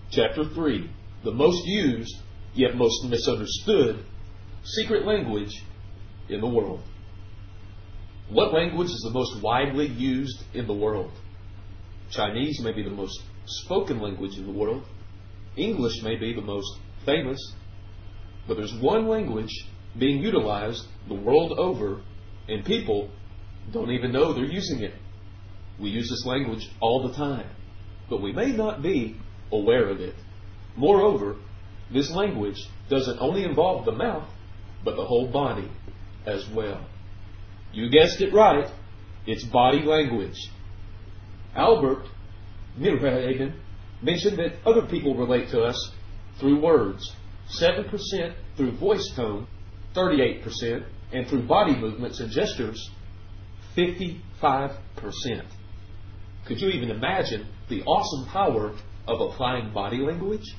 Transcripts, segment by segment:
Chapter 3, the most used, yet most misunderstood, secret language in the world. What language is the most widely used in the world? Chinese may be the most spoken language in the world. English may be the most famous. But there's one language being utilized the world over, and people don't even know they're using it. We use this language all the time, but we may not be aware of it. Moreover, this language doesn't only involve the mouth, but the whole body as well. You guessed it right. It's body language. Albert Mirhagen mentioned that other people relate to us through words, 7% through voice tone, 38%, and through body movements and gestures, 55%. Could you even imagine the awesome power of applying body language?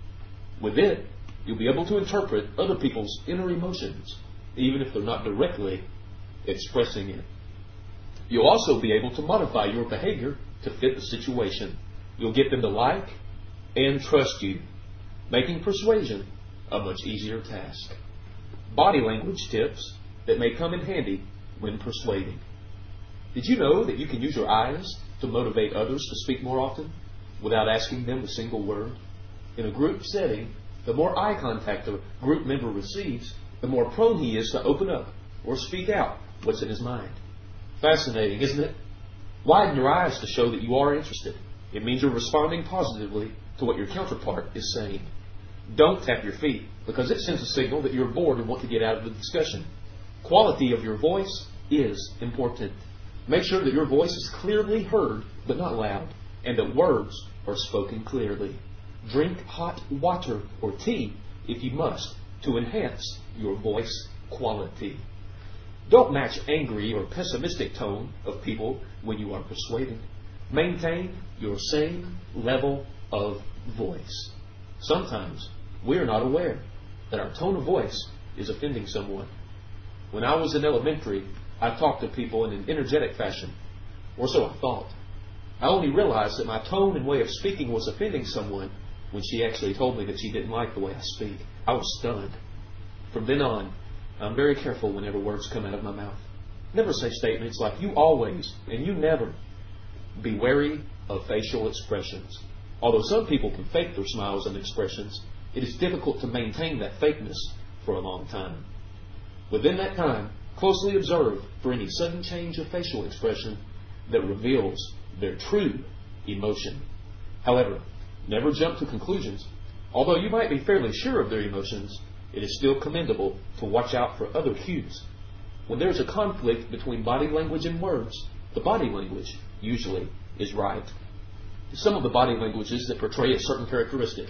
With it, you'll be able to interpret other people's inner emotions, even if they're not directly expressing it. You'll also be able to modify your behavior to fit the situation. You'll get them to like and trust you, making persuasion a much easier task. Body language tips that may come in handy when persuading. Did you know that you can use your eyes to motivate others to speak more often without asking them a single word? In a group setting, the more eye contact a group member receives, the more prone he is to open up or speak out what's in his mind. Fascinating, isn't it? Widen your eyes to show that you are interested. It means you're responding positively to what your counterpart is saying. Don't tap your feet, because it sends a signal that you're bored and want to get out of the discussion. Quality of your voice is important. Make sure that your voice is clearly heard, but not loud, and that words are spoken clearly. Drink hot water or tea, if you must, to enhance your voice quality. Don't match angry or pessimistic tone of people when you are persuading. Maintain your same level of voice. Sometimes we are not aware that our tone of voice is offending someone. When I was in elementary, I talked to people in an energetic fashion, or so I thought. I only realized that my tone and way of speaking was offending someone when she actually told me that she didn't like the way I speak. I was stunned. From then on, I'm very careful whenever words come out of my mouth. Never say statements like "you always" and "you never." Be wary of facial expressions. Although some people can fake their smiles and expressions, it is difficult to maintain that fakeness for a long time. Within that time, closely observe for any sudden change of facial expression that reveals their true emotion. However, never jump to conclusions. Although you might be fairly sure of their emotions, it is still commendable to watch out for other cues. When there is a conflict between body language and words, the body language usually is right. Some of the body languages that portray a certain characteristic.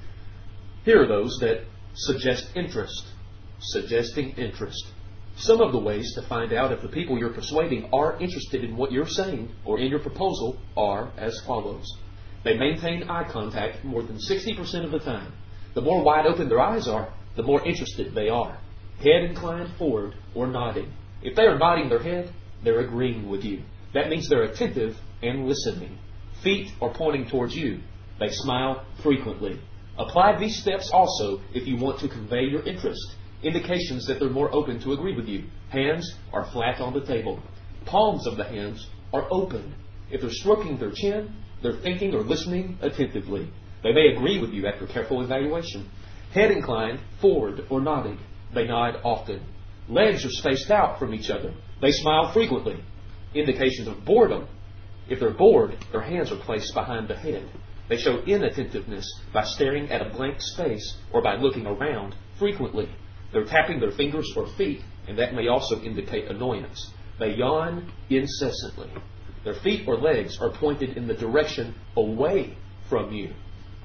Here are those that suggest interest. Suggesting interest. Some of the ways to find out if the people you're persuading are interested in what you're saying or in your proposal are as follows. They maintain eye contact more than 60% of the time. The more wide open their eyes are, the more interested they are. Head inclined forward or nodding. If they are nodding their head, they're agreeing with you. That means they're attentive and listening. Feet are pointing towards you. They smile frequently. Apply these steps also if you want to convey your interest. Indications that they're more open to agree with you. Hands are flat on the table. Palms of the hands are open. If they're stroking their chin, they're thinking or listening attentively. They may agree with you after careful evaluation. Head inclined forward or nodding. They nod often. Legs are spaced out from each other. They smile frequently. Indications of boredom. If they're bored, their hands are placed behind the head. They show inattentiveness by staring at a blank space or by looking around frequently. They're tapping their fingers or feet, and that may also indicate annoyance. They yawn incessantly. Their feet or legs are pointed in the direction away from you.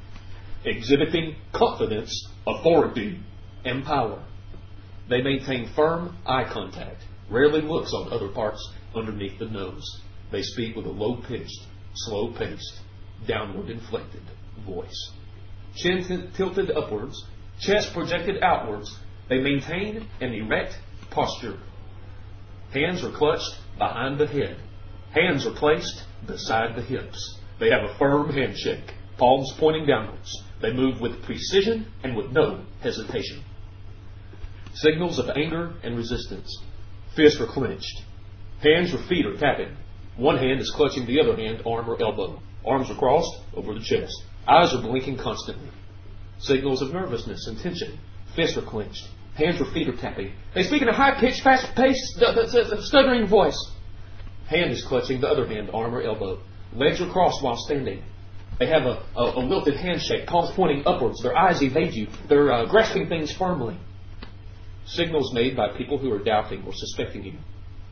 Exhibiting confidence, authority, and power. They maintain firm eye contact, rarely looks on other parts underneath the nose. They speak with a low-pitched, slow-paced, downward inflected voice. Chin tilted upwards, chest projected outwards. They maintain an erect posture. Hands are clutched behind the head. Hands are placed beside the hips. They have a firm handshake, palms pointing downwards. They move with precision and with no hesitation. Signals of anger and resistance. Fists are clenched. Hands or feet are tapping. One hand is clutching the other hand, arm or elbow. Arms are crossed over the chest. Eyes are blinking constantly. Signals of nervousness and tension. Fists are clenched. Hands or feet are tapping. They speak in a high-pitched, fast-paced, stuttering voice. Hand is clutching the other hand, arm or elbow. Legs are crossed while standing. They have a wilted handshake, palms pointing upwards. Their eyes evade you. They're grasping things firmly. Signals made by people who are doubting or suspecting you.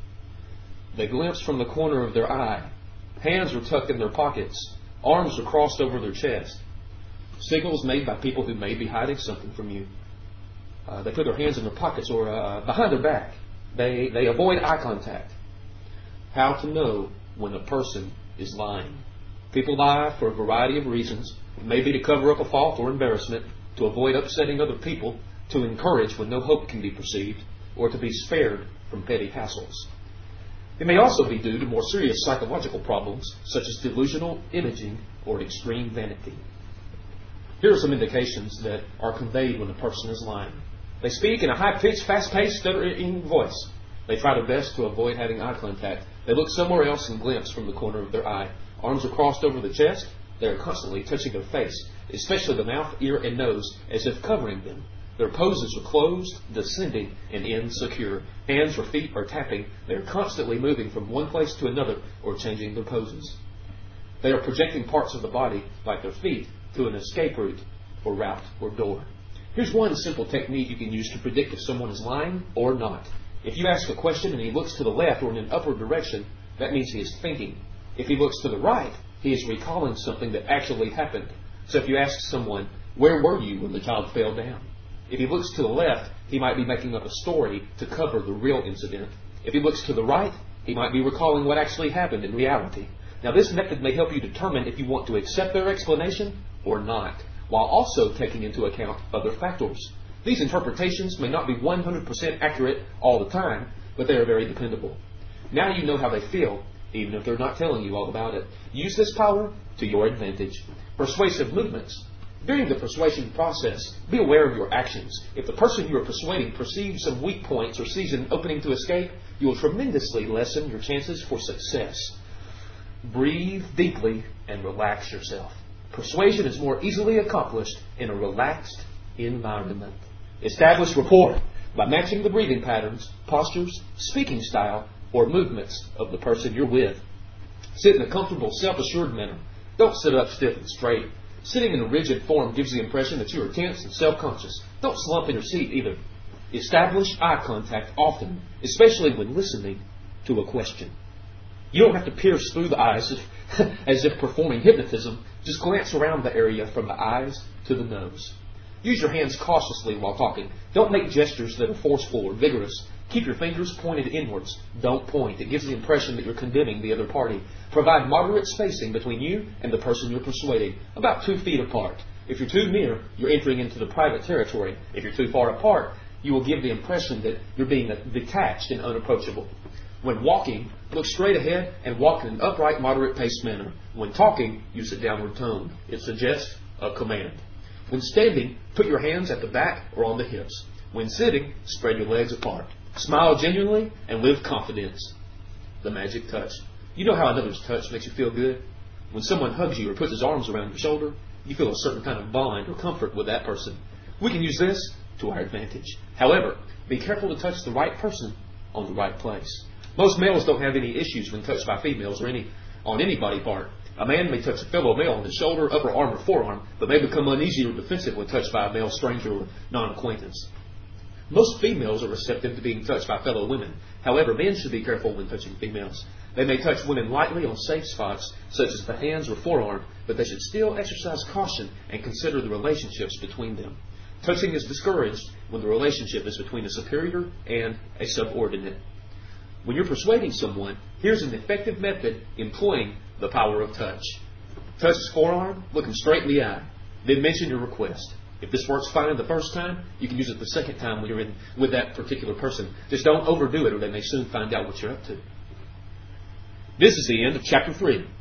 They glimpse from the corner of their eye. Hands are tucked in their pockets. Arms are crossed over their chest. Signals made by people who may be hiding something from you. They put their hands in their pockets or behind their back. They avoid eye contact. How to know when a person is lying. People lie for a variety of reasons. It may be to cover up a fault or embarrassment, to avoid upsetting other people, to encourage when no hope can be perceived, or to be spared from petty hassles. It may also be due to more serious psychological problems, such as delusional imaging or extreme vanity. Here are some indications that are conveyed when a person is lying. They speak in a high-pitched, fast-paced, stuttering voice. They try their best to avoid having eye contact. They look somewhere else and glimpse from the corner of their eye. Arms are crossed over the chest. They are constantly touching their face, especially the mouth, ear, and nose, as if covering them. Their poses are closed, descending, and insecure. Hands or feet are tapping. They are constantly moving from one place to another or changing their poses. They are projecting parts of the body, like their feet, to an escape route or route or door. Here's one simple technique you can use to predict if someone is lying or not. If you ask a question and he looks to the left or in an upward direction, that means he is thinking. If he looks to the right, he is recalling something that actually happened. So if you ask someone, "Where were you when the child fell down?" If he looks to the left, he might be making up a story to cover the real incident. If he looks to the right, he might be recalling what actually happened in reality. Now, this method may help you determine if you want to accept their explanation or not, while also taking into account other factors. These interpretations may not be 100% accurate all the time, but they are very dependable. Now you know how they feel, even if they're not telling you all about it. Use this power to your advantage. Persuasive movements. During the persuasion process, be aware of your actions. If the person you are persuading perceives some weak points or sees an opening to escape, you will tremendously lessen your chances for success. Breathe deeply and relax yourself. Persuasion is more easily accomplished in a relaxed environment. Establish rapport by matching the breathing patterns, postures, speaking style, or movements of the person you're with. Sit in a comfortable, self-assured manner. Don't sit up stiff and straight. Sitting in a rigid form gives the impression that you are tense and self-conscious. Don't slump in your seat either. Establish eye contact often, especially when listening to a question. You don't have to pierce through the eyes as if performing hypnotism. Just glance around the area from the eyes to the nose. Use your hands cautiously while talking. Don't make gestures that are forceful or vigorous. Keep your fingers pointed inwards. Don't point. It gives the impression that you're condemning the other party. Provide moderate spacing between you and the person you're persuading, about 2 feet apart. If you're too near, you're entering into the private territory. If you're too far apart, you will give the impression that you're being detached and unapproachable. When walking, look straight ahead and walk in an upright, moderate-paced manner. When talking, use a downward tone. It suggests a command. When standing, put your hands at the back or on the hips. When sitting, spread your legs apart. Smile genuinely and with confidence. The magic touch. You know how another's touch makes you feel good? When someone hugs you or puts his arms around your shoulder, you feel a certain kind of bond or comfort with that person. We can use this to our advantage. However, be careful to touch the right person on the right place. Most males don't have any issues when touched by females or on any body part. A man may touch a fellow male on the shoulder, upper arm, or forearm, but may become uneasy or defensive when touched by a male stranger or non-acquaintance. Most females are receptive to being touched by fellow women. However, men should be careful when touching females. They may touch women lightly on safe spots, such as the hands or forearm, but they should still exercise caution and consider the relationships between them. Touching is discouraged when the relationship is between a superior and a subordinate. When you're persuading someone, here's an effective method employing the power of touch. Touch his forearm, look him straight in the eye, then mention your request. If this works fine the first time, you can use it the second time when you're in with that particular person. Just don't overdo it or they may soon find out what you're up to. This is the end of chapter 3.